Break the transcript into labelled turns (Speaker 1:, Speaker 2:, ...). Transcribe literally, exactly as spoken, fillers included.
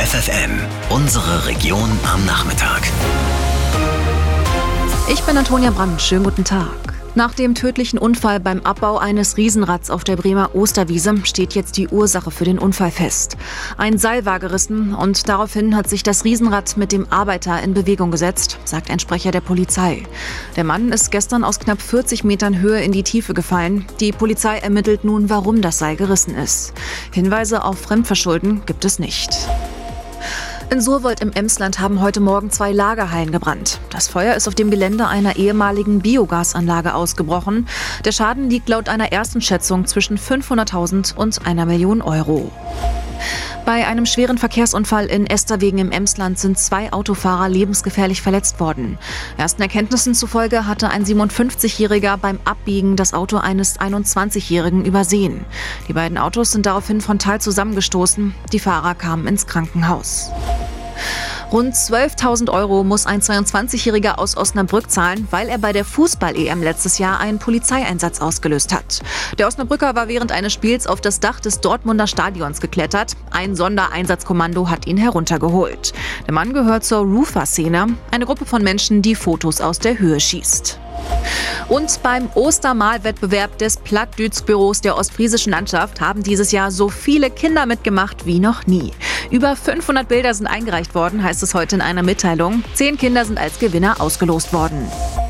Speaker 1: F F M, unsere Region am Nachmittag.
Speaker 2: Ich bin Antonia Brandt, schönen guten Tag. Nach dem tödlichen Unfall beim Abbau eines Riesenrads auf der Bremer Osterwiese steht jetzt die Ursache für den Unfall fest. Ein Seil war gerissen und daraufhin hat sich das Riesenrad mit dem Arbeiter in Bewegung gesetzt, sagt ein Sprecher der Polizei. Der Mann ist gestern aus knapp vierzig Metern Höhe in die Tiefe gefallen. Die Polizei ermittelt nun, warum das Seil gerissen ist. Hinweise auf Fremdverschulden gibt es nicht. In Surwold im Emsland haben heute Morgen zwei Lagerhallen gebrannt. Das Feuer ist auf dem Gelände einer ehemaligen Biogasanlage ausgebrochen. Der Schaden liegt laut einer ersten Schätzung zwischen fünfhunderttausend und einer Million Euro. Bei einem schweren Verkehrsunfall in Esterwegen im Emsland sind zwei Autofahrer lebensgefährlich verletzt worden. Ersten Erkenntnissen zufolge hatte ein siebenundfünfzigjähriger beim Abbiegen das Auto eines einundzwanzigjährigen übersehen. Die beiden Autos sind daraufhin frontal zusammengestoßen. Die Fahrer kamen ins Krankenhaus. Rund zwölftausend Euro muss ein zweiundzwanzigjähriger aus Osnabrück zahlen, weil er bei der Fußball-E M letztes Jahr einen Polizeieinsatz ausgelöst hat. Der Osnabrücker war während eines Spiels auf das Dach des Dortmunder Stadions geklettert. Ein Sondereinsatzkommando hat ihn heruntergeholt. Der Mann gehört zur Roofer-Szene, eine Gruppe von Menschen, die Fotos aus der Höhe schießt. Und beim Ostermalwettbewerb des Plattdütsch-Büros der ostfriesischen Landschaft haben dieses Jahr so viele Kinder mitgemacht wie noch nie. Über fünfhundert Bilder sind eingereicht worden, heißt es heute in einer Mitteilung. Zehn Kinder sind als Gewinner ausgelost worden.